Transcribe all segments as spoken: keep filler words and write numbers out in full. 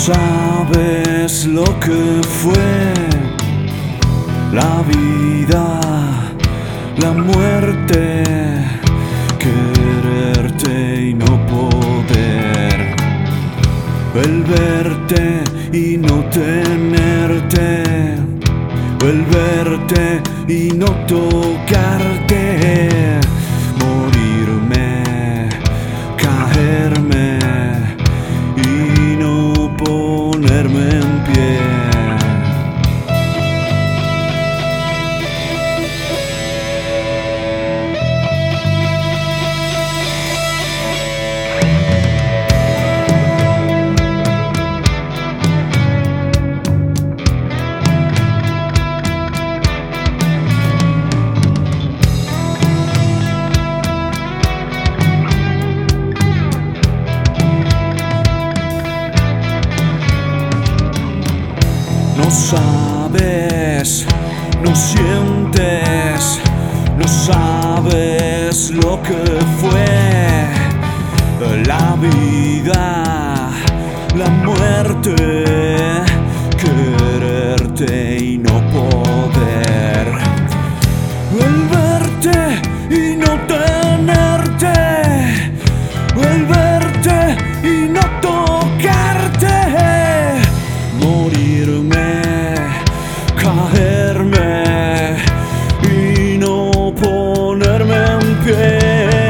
sabes lo que fue la vida, la muerte, quererte y no poder, el verte y no tenerte, el verte y no tocarte, morirme, caerme y no ponerme en pie. No sabes, no sientes, no sabes lo que fue la vida, la muerte, quererte y no poder, el verte y no tenerte, el verte y no tocarte, morirme, caerme y no ponerme en pie.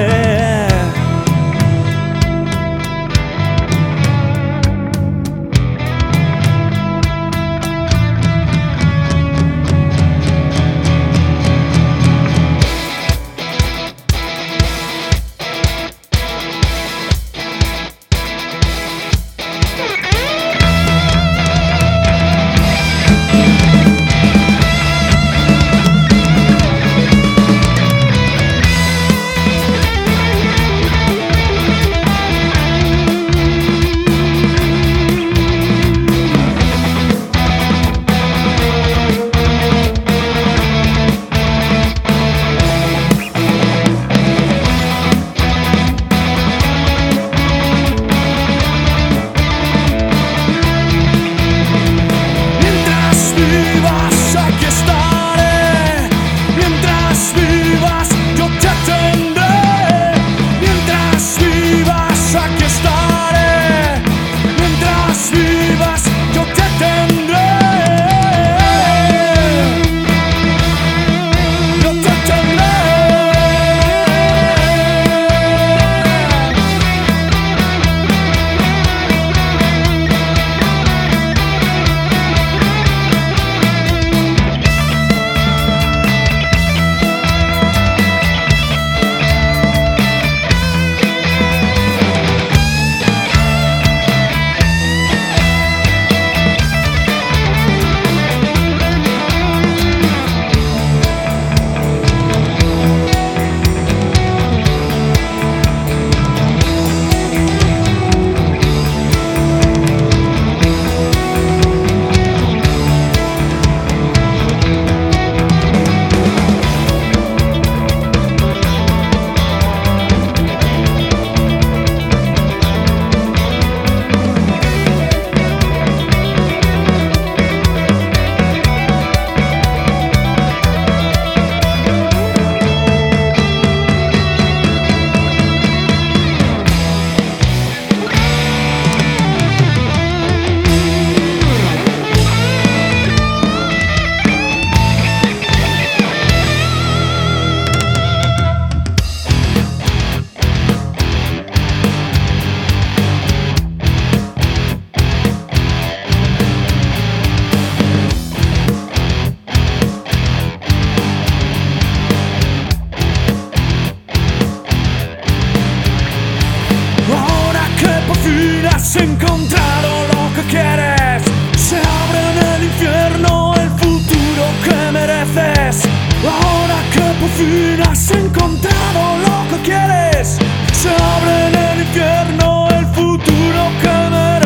Has encontrado lo que quieres, se abre en el infierno el futuro que mereces. Ahora que por fin has encontrado lo que quieres, se abre en el infierno el futuro que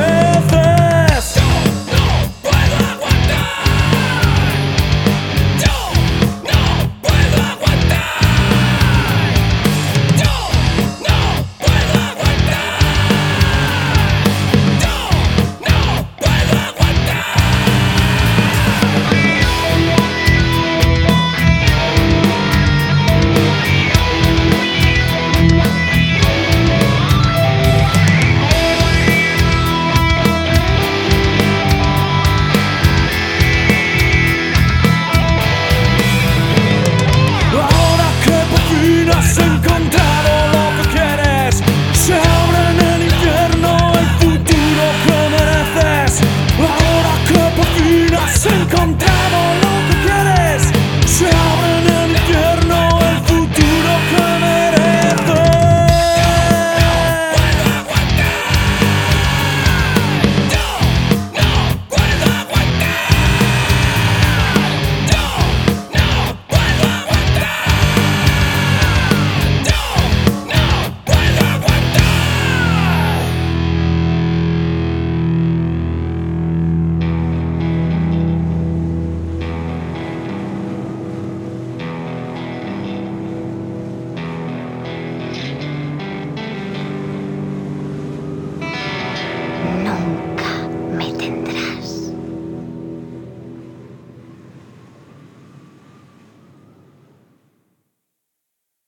mereces. Yo no puedo aguantar, yo no puedo aguantar, yo no puedo aguantar, yo no puedo Thank